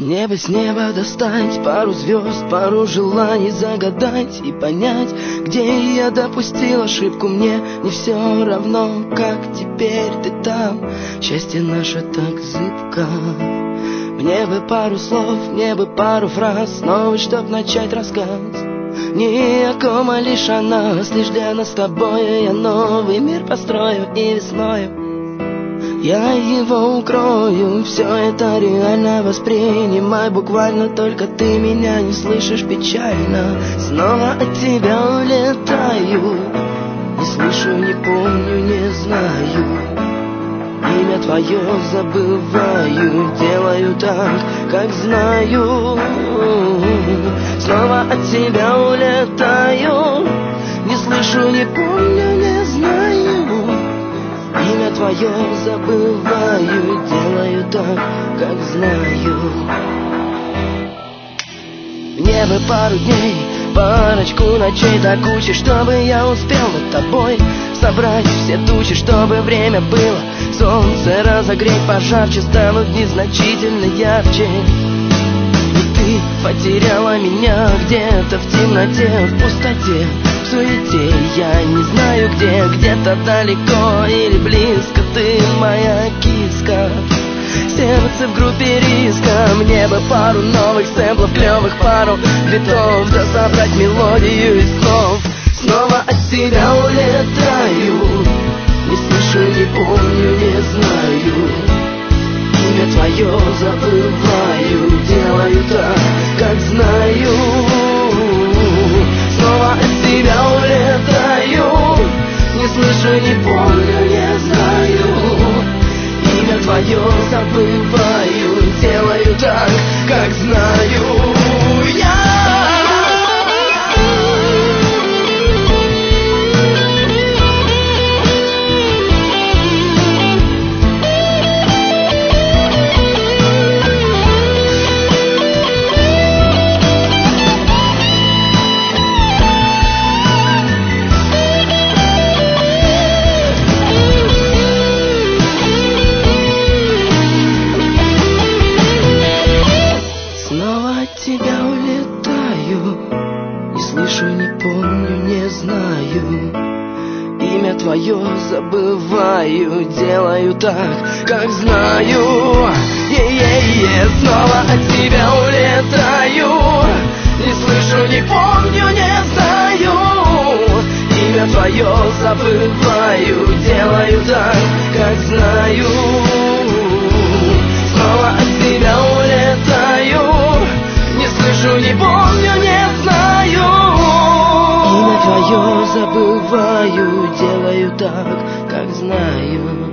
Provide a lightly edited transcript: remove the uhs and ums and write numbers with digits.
Мне бы с неба достать пару звезд, пару желаний загадать и понять, где я допустил ошибку. Мне не все равно, как теперь ты там. Счастье наше так зыбко. Мне бы пару слов, мне бы пару фраз новых, чтоб начать рассказ. Не о ком, а лишь о нас, лишь для нас с тобой. Я новый мир построю и весною я его укрою. Все это реально воспринимай буквально, только ты меня не слышишь печально. Снова от тебя улетаю, не слышу, не помню, не знаю. Имя твое забываю, делаю так, как знаю. Снова от тебя улетаю, не слышу, не помню, не знаю. Имя твое забываю, делаю так, как знаю. Мне бы пару дней, парочку ночей до кучи, чтобы я успел над тобой собрать все тучи, чтобы время было солнце разогреть пожарче, станут незначительно ярче. И ты потеряла меня где-то в темноте, в пустоте, в суете. Я не знаю где, где-то далеко или близко. Ты моя киска, сердце в группе риска. Мне бы пару новых сэмплов, клевых пару битов, да собрать мелодию из снов. Снова от тебя улетаю, не слышу, не помню, не знаю. Имя твое забываю, делаю так, как знаю. Снова от тебя улетаю, не слышу, не помню, не знаю. Имя твое забываю, делаю так, как знаю. Тебя улетаю, не слышу, не помню, не знаю. Имя твое забываю, делаю так, как знаю. Снова от тебя улетаю, не слышу, не помню, не знаю. Имя твое забываю, делаю так, как знаю. Снова от тебя улетаю, не слышу, не помню, не знаю. Имя твое забываю, делаю так, как знаю.